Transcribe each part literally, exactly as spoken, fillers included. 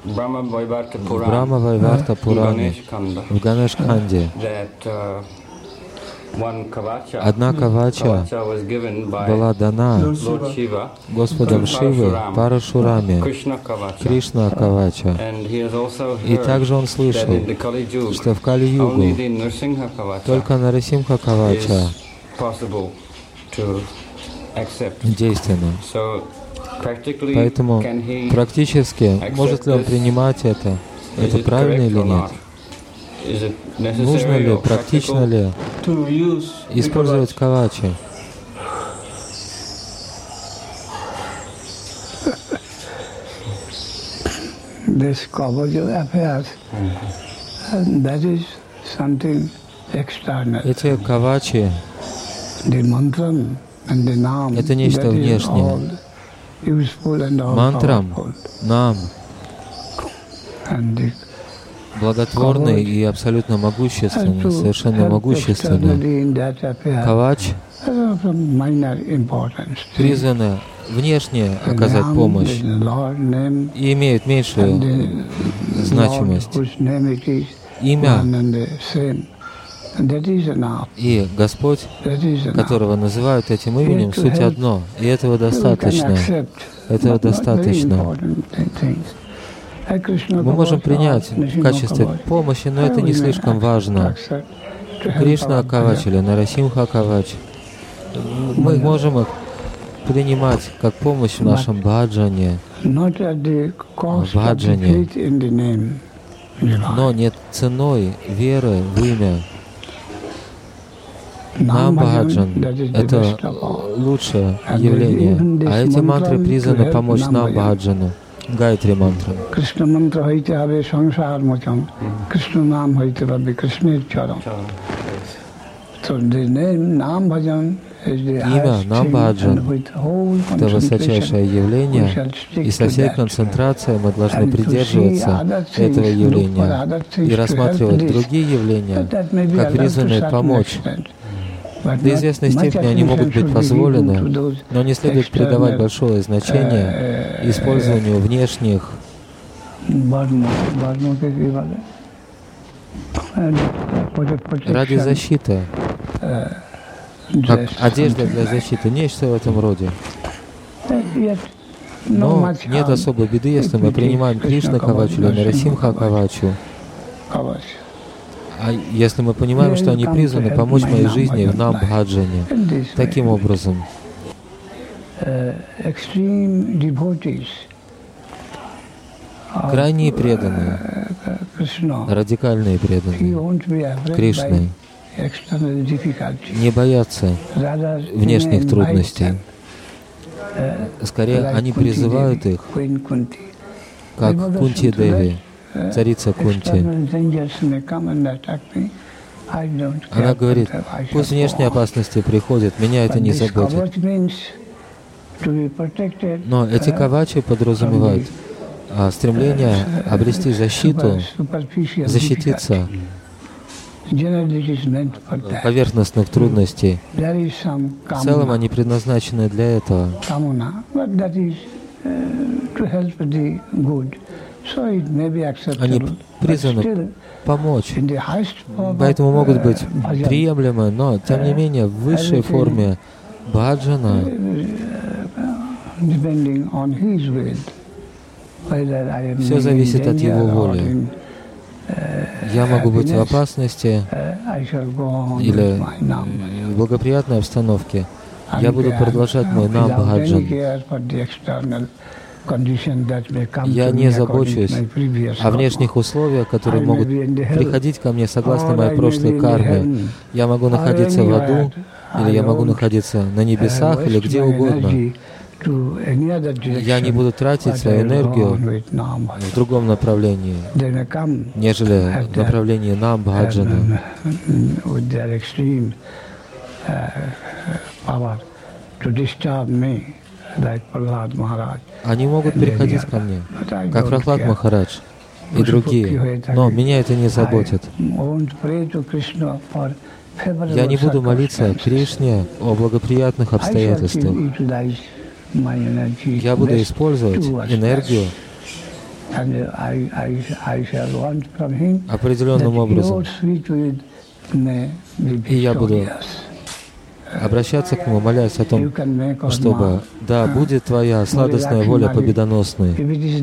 в Брахма-вайварта Пуране, в Ганеш-канде, одна кавача была дана Господом Шивы Парашураме, Кришна кавача. И также он слышал, что в Кали-югу только Нарасимха кавача действенна. Поэтому практически, может ли он принимать это? Это правильно или нет? Нужно ли, практично ли использовать кавачи? Эти кавачи — это нечто внешнее. Мантрам, нам, благотворный и абсолютно могущественный, совершенно могущественный. Кавач призваны внешне оказать помощь и имеют меньшую значимость. Имя и Господь, которого называют этим именем, суть одно, и этого достаточно. Этого достаточно. Мы можем принять в качестве помощи, но это не слишком важно. Кришна Кавач или Нарасимха Кавач, мы можем их принимать как помощь в нашем баджане, в баджане, но не ценой веры в имя. Нам-баджан — это лучшее явление, а эти мантры призваны помочь нам-баджану. Гайатри мантра. Кришна мантра хайте habe sansar mocham. Krishna naam hoite pabe Krishner charam. So the name Naam Bhajan is the имя Нам-баджан — это высочайшее явление, и со всей концентрацией мы должны придерживаться этого явления и рассматривать другие явления как призванные помочь. До известной степени они могут быть позволены, но не следует придавать большое значение использованию внешних ради защиты, как одежда для защиты, нечто в этом роде. Но нет особой беды, если мы принимаем Кришна Кавачу или Нарасимха Кавачу. А если мы понимаем, что они призваны помочь моей жизни в нам-баджане, таким образом, крайние преданные, радикальные преданные Кришны не боятся внешних трудностей. Скорее, они призывают их, как Кунти Деви, царица Кунти. Она говорит, пусть внешние опасности приходят, меня это не заботит. Но эти кавачи подразумевают а, стремление обрести защиту, защититься поверхностных трудностей. В целом они предназначены для этого. Они призваны помочь, поэтому могут быть приемлемы, но, тем не менее, в высшей форме баджана все зависит от его воли. Я могу быть в опасности или в благоприятной обстановке. Я буду продолжать мой нам-баджан. Я не забочусь о внешних условиях, которые могут приходить ко мне согласно моей прошлой карме. Я могу находиться в аду, или я могу находиться на небесах, или где угодно. Я не буду тратить свою энергию в другом направлении, нежели в направлении нам-баджана. Они могут приходить ко мне, как Прахлад Махарадж и другие, но меня это не заботит. Я не буду молиться Кришне о благоприятных обстоятельствах. Я буду использовать энергию определенным образом. И я буду обращаться к Нему, молясь о том, чтобы, да, будет Твоя сладостная воля победоносной.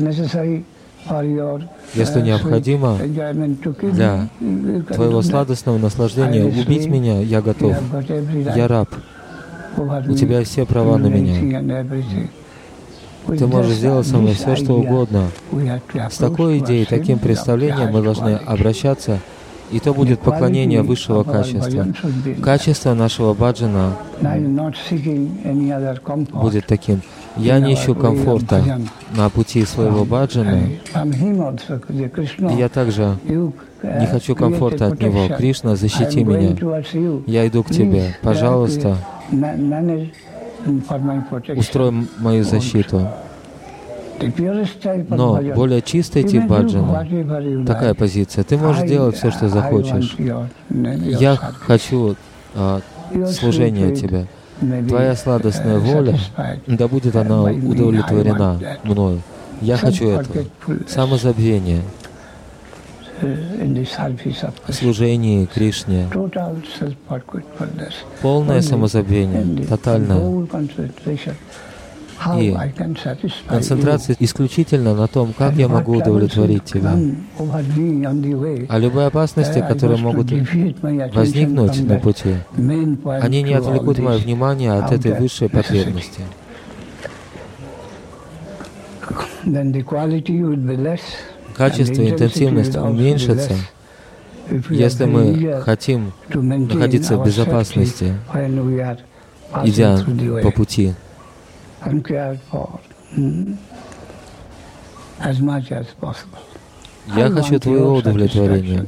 Если необходимо для Твоего сладостного наслаждения убить меня, я готов. Я раб. У Тебя все права на меня. Ты можешь сделать со мной все, что угодно. С такой идеей, таким представлением мы должны обращаться, и то будет поклонение высшего качества. Качество нашего баджана будет таким. Я не ищу комфорта на пути своего баджана, и я также не хочу комфорта от Него. Кришна, защити меня. Я иду к Тебе. Пожалуйста, устрой мою защиту. Но более чистый тип баджана, такая позиция, ты можешь делать все, что захочешь. Я хочу а, служения Тебе. Твоя сладостная воля, да будет она удовлетворена мною. Я хочу этого. Самозабвение, служение Кришне, полное самозабвение, тотальное. И концентрация исключительно на том, как я могу удовлетворить Тебя. А любые опасности, которые могут возникнуть на пути, они не отвлекут мое внимание от этой высшей потребности. Качество и интенсивность уменьшится, если мы хотим находиться в безопасности, идя по пути. Я хочу Твоего удовлетворения.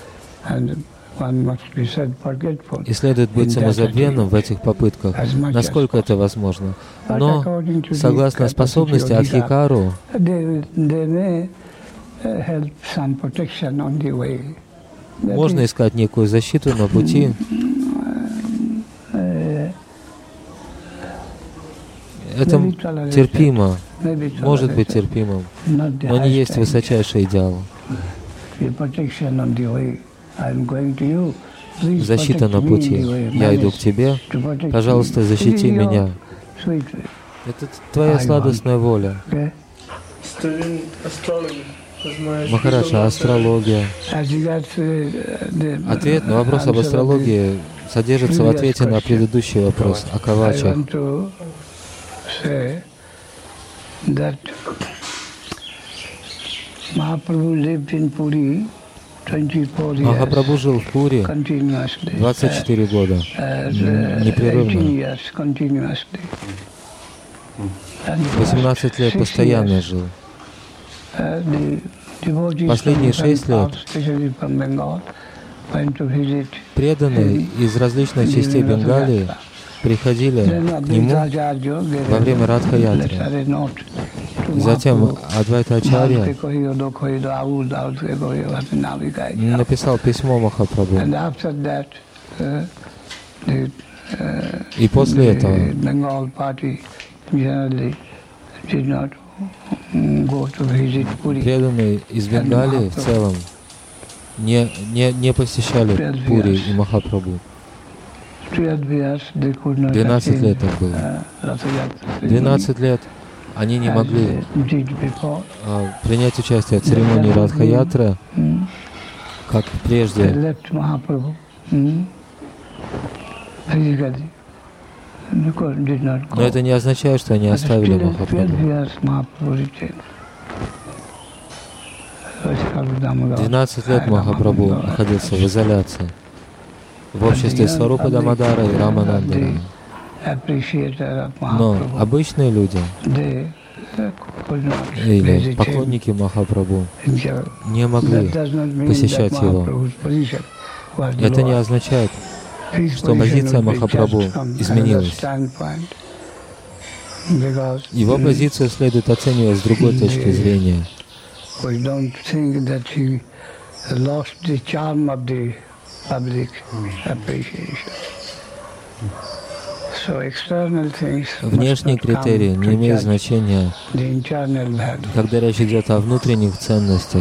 И следует быть самозабвенным в этих попытках, насколько это возможно. Но, согласно способности Адхикару, можно искать некую защиту на пути. Это терпимо, может быть терпимым, но не есть высочайший идеал. Защита на пути. Я иду к Тебе. Пожалуйста, защити меня. Это Твоя сладостная воля. Махараджа, астрология. Ответ на вопрос об астрологии содержится в ответе на предыдущий вопрос о кавачах. Махапрабху жил в Пури двадцать четыре года, непрерывно. восемнадцать лет постоянно жил. Последние шесть лет преданные из различных частей Бенгалии приходили к нему во время Радха-ятры. Затем Адвайта Ачарья написал письмо Махапрабху. И после этого преданные из Бенгалии в целом не, не, не посещали Пури и Махапрабху. Двенадцать лет так было. Двенадцать лет они не могли а, принять участие в церемонии Радха-ятры, как прежде. Но это не означает, что они оставили Махапрабху. Двенадцать лет Махапрабху находился в изоляции, в обществе Сварупа Дамодара и Раманандара. Но обычные люди или поклонники Махапрабху не могли посещать его. Это не означает, что позиция Махапрабху изменилась. Его позицию следует оценивать с другой точки зрения. Внешние критерии не имеют значения, когда речь идет о внутренних ценностях.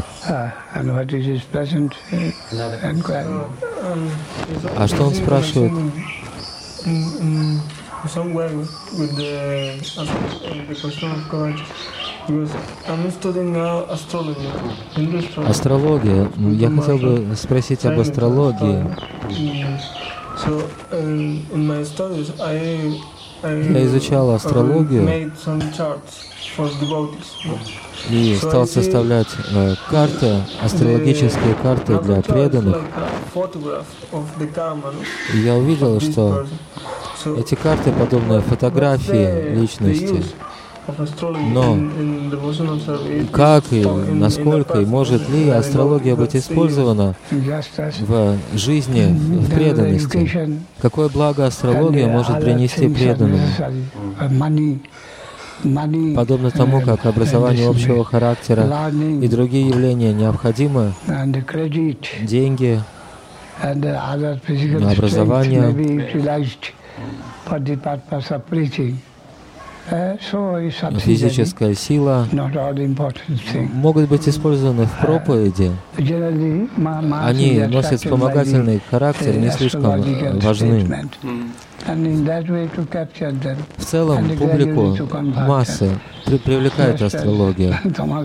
А что он спрашивает? Астрология. Я хотел бы спросить об астрологии. Я изучал астрологию и стал составлять э, карты, астрологические карты для преданных. И я увидел, что эти карты подобны фотографии личности. Но как и насколько, и может ли астрология быть использована в жизни, в преданности? Какое благо астрология может принести преданному? Подобно тому, как образование общего характера и другие явления необходимы, деньги, образование, физическая сила могут быть использованы в проповеди. Они носят вспомогательный характер, не слишком важны. В целом, публику, массы при привлекает астрология.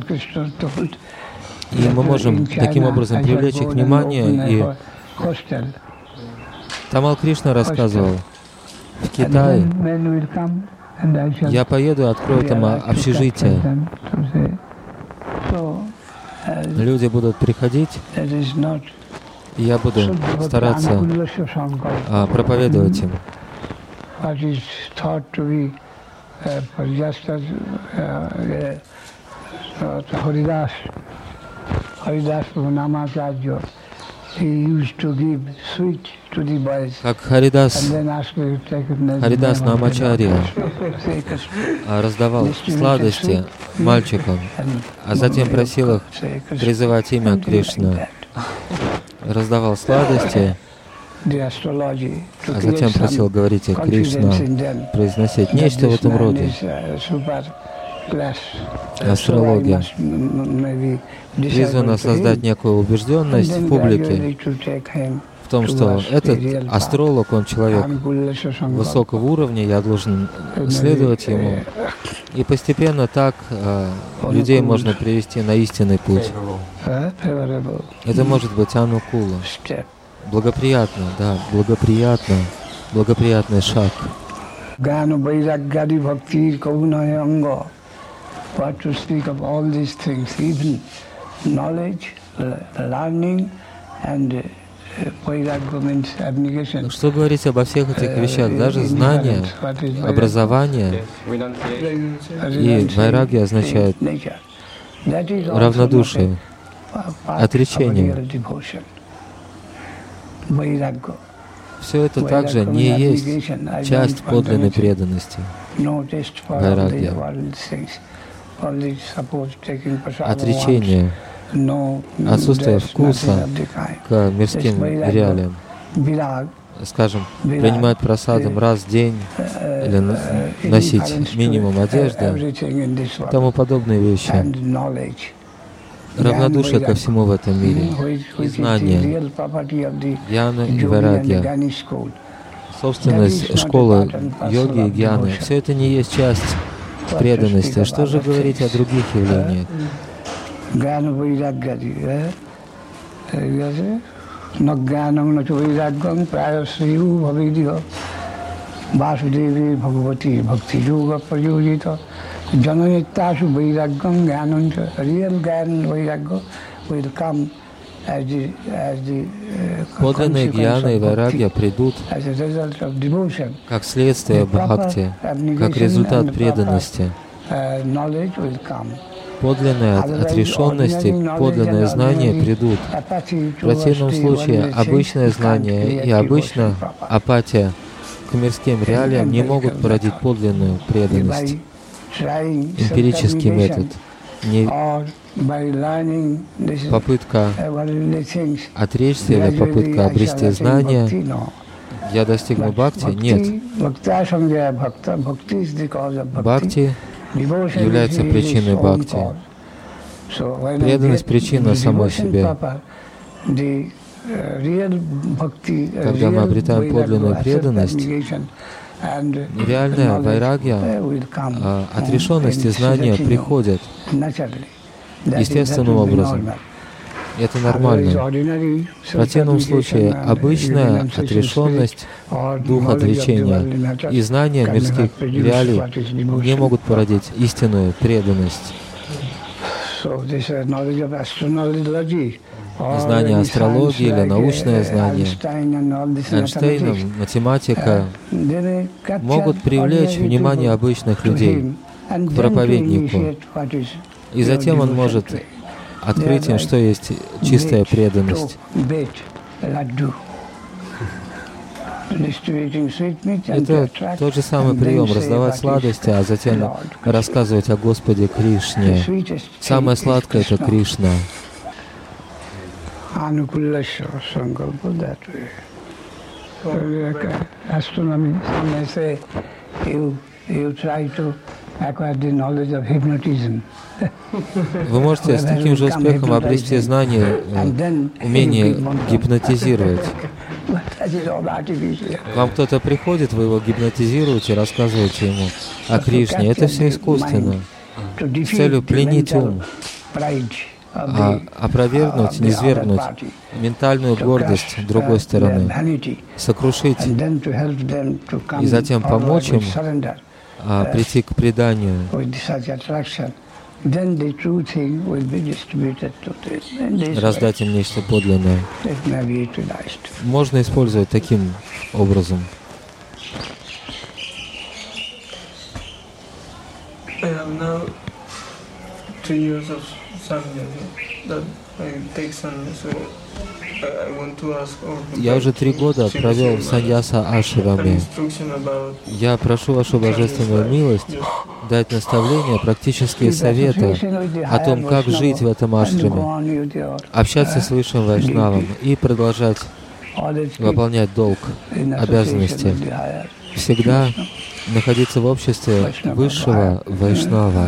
И мы можем таким образом привлечь их внимание. И Тамал Кришна рассказывал, в Китае я поеду и открою там общежитие. Люди будут приходить, и я буду стараться а, проповедовать им. Как Харидас, Харидас Намачарья раздавал сладости мальчикам, а затем просил их призывать имя Кришны. Раздавал сладости, а затем просил говорить их Кришна, произносить нечто в этом роде. Астрология призвана создать некую убежденность в публике в том, что этот астролог, он человек высокого уровня, я должен следовать ему. И постепенно так э, людей можно привести на истинный путь. Это может быть анукула. Благоприятно, да, благоприятно, благоприятный шаг. What to speak of all these things, even knowledge, learning, and vairagya means abnegation. Что говорить обо всех этих вещах? Даже знание, образование и вайрагья означает равнодушие, отречение. Все это также не есть часть подлинной преданности. Вайрагья. Отречение, отсутствие вкуса к мирским реалиям. Скажем, принимать просадом раз в день или носить минимум одежды, тому подобные вещи. Равнодушие ко всему в этом мире, и знание, гьяна и вайрагья, собственность школы йоги и гьяны, все это не есть часть преданности. Что же говорить о других явлениях? Подлинные гьяна и вайрагья придут как следствие бхакти, как результат преданности. Подлинная отрешенность и подлинное знание придут. В противном случае обычное знание и обычная апатия к мирским реалиям не могут породить подлинную преданность. Эмпирический метод. Не попытка отречься или попытка обрести знания я достигну бхакти? Нет. Бхакти является причиной бхакти. Преданность — причина самой себе. Когда мы обретаем подлинную преданность, реальная вайрагья, отрешенность и знания приходят естественным образом. Это нормально. В противном случае обычная отрешенность, дух отречения и знания мирских реалий не могут породить истинную преданность. Знание астрологии или научное знание Эйнштейном, математика могут привлечь внимание обычных людей к проповеднику, и затем он может открыть им, что есть чистая преданность. Это тот же самый прием — раздавать сладости, а затем рассказывать о Господе Кришне. Самое сладкое — это Кришна. Вы можете с таким же успехом обрести знание, умение гипнотизировать. Вам кто-то приходит, вы его гипнотизируете, рассказываете ему о Кришне. Это все искусственно, с целью пленить ум, а опровергнуть, низвергнуть ментальную гордость другой стороны, сокрушить и затем помочь им а, прийти к преданию. Раздать им нечто подлинное. Можно использовать таким образом. Я уже три года провел в саньяса ашраме. Я прошу вашу божественную милость дать наставления, практические советы о том, как жить в этом ашраме, общаться с высшим вайшнавом и продолжать выполнять долг, обязанности. Всегда находиться в обществе высшего вайшнава.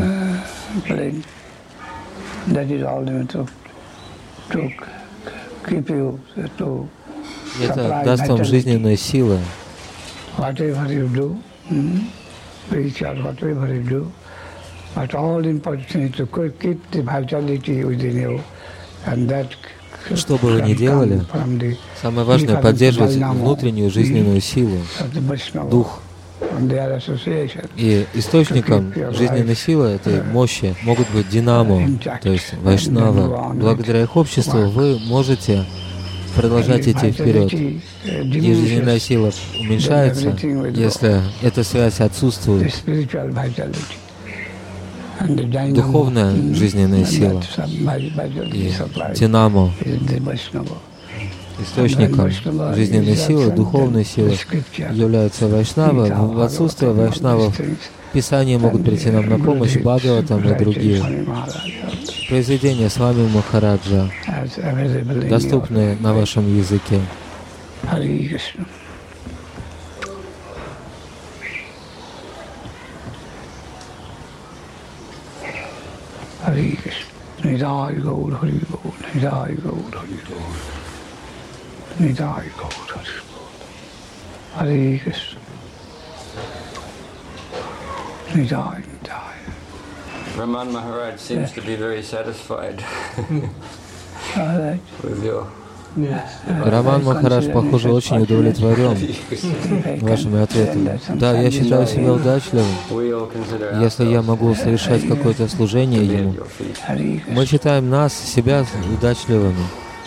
Это даст вам жизненные силы. Что бы вы ни делали, самое важное — поддерживать внутреннюю жизненную силу, дух. И источником жизненной силы, этой мощи, могут быть динамо, то есть вайшнава. Благодаря их обществу вы можете продолжать идти вперед. И жизненная сила уменьшается, если эта связь отсутствует. Духовная жизненная сила и динамо, источником жизненной силы, духовной силы являются вайшнавы. В отсутствие вайшнавов Писания могут прийти нам на помощь, Бхагаватам и другие. Произведения с вами Махараджа доступны на вашем языке. Хари Кришна. Нидai Gaur Hari Gaur, Nidai Gaur Hari Gaur, Nidai Gaur Hari Gaur, Hare Krishna, Nidai, Nidai. Raman Maharaj seems yeah. to be very satisfied with your. Раман Махарадж, похоже, очень удовлетворен вашими ответами. Да, я считаю себя удачливым, если я могу совершать какое-то служение Ему. Мы считаем нас, себя удачливыми.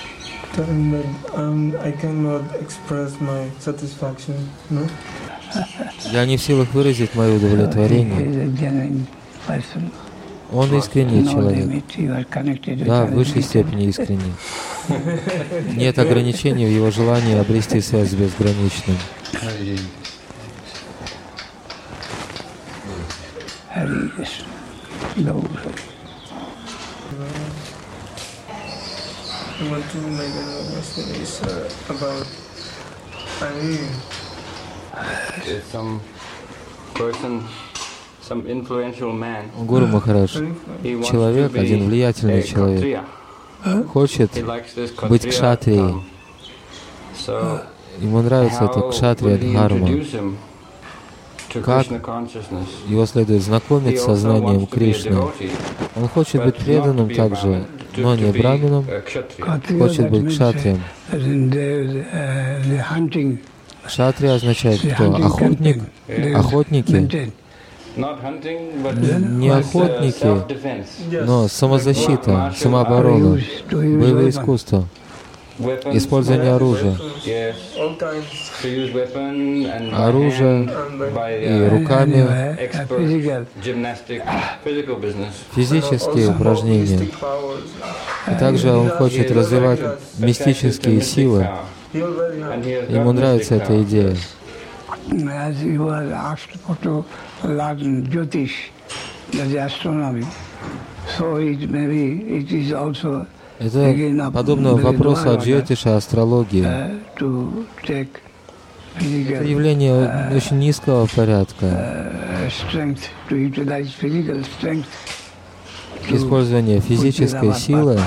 Я не в силах выразить мое удовлетворение. Он искренний человек. Да, в высшей степени искренний. Нет ограничений в его желании обрести связь с безграничным. Гуру Махарадж, человек, один влиятельный человек, хочет быть кшатрией. Ему нравится эта кшатрия дхарма. Как его следует знакомить с сознанием Кришны. Он хочет быть преданным также, но не брамином, хочет быть кшатрием. Кшатрия означает кто? Охотник, охотники. Не охотники, но самозащита, самооборона, боевые искусства, использование оружия. Оружие и руками, физические упражнения. И также он хочет развивать мистические силы. Ему нравится эта идея. Это подобно вопросу о джьотише, астрологии. Это явление очень низкого порядка. Использование физической силы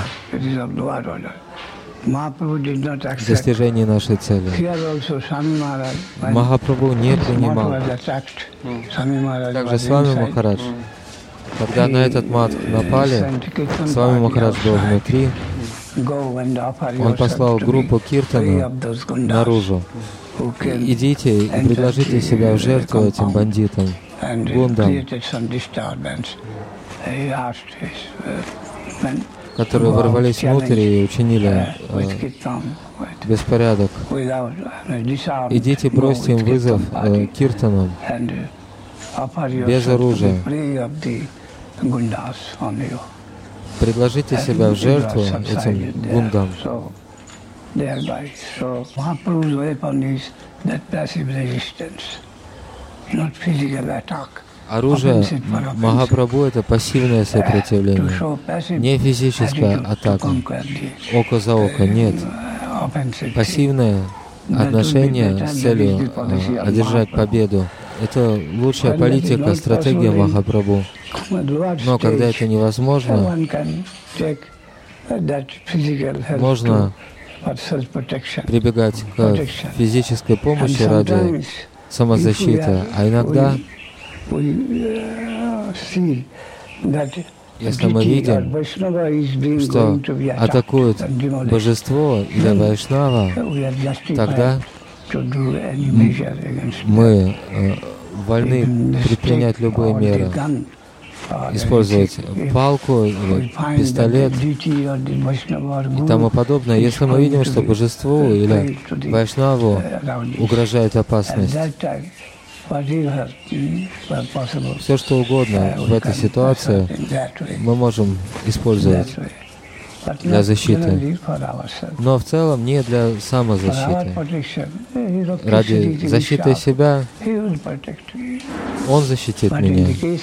в достижении нашей цели. Махапрабху не принимал. Также Свами Махарадж, когда на этот мат напали, Свами Махарадж был внутри, он послал группу киртана наружу. Идите и предложите себя в жертву этим бандитам, гундам, которые ворвались внутрь и учинили э, беспорядок. Идите, бросьте им вызов э, киртанам без оружия. Предложите себя в жертву этим гундам. Оружие Махапрабху — это пассивное сопротивление, не физическая атака, око за око, нет. Пассивное отношение с целью э, одержать победу. Это лучшая политика, стратегия Махапрабху. Но когда это невозможно, можно прибегать к физической помощи ради самозащиты, а иногда, если мы видим, что атакуют божество или вайшнава, тогда мы э, вольны предпринять любые меры, использовать палку или пистолет и тому подобное, если мы видим, что божеству или вайшнаву угрожает опасность. Все, что угодно в этой ситуации мы можем использовать для защиты, но в целом не для самозащиты. Ради защиты себя он защитит меня.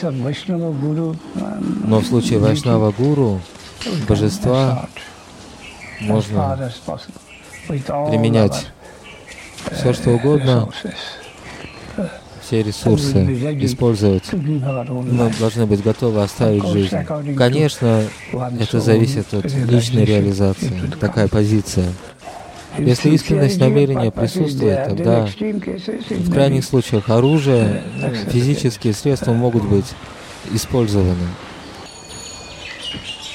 Но в случае Вайшнава Гуру, божества, можно применять все, что угодно, все ресурсы использовать. Мы должны быть готовы оставить жизнь. Конечно, это зависит от личной реализации, такая позиция. Если искренность намерения присутствует, тогда в крайних случаях оружие, физические средства могут быть использованы.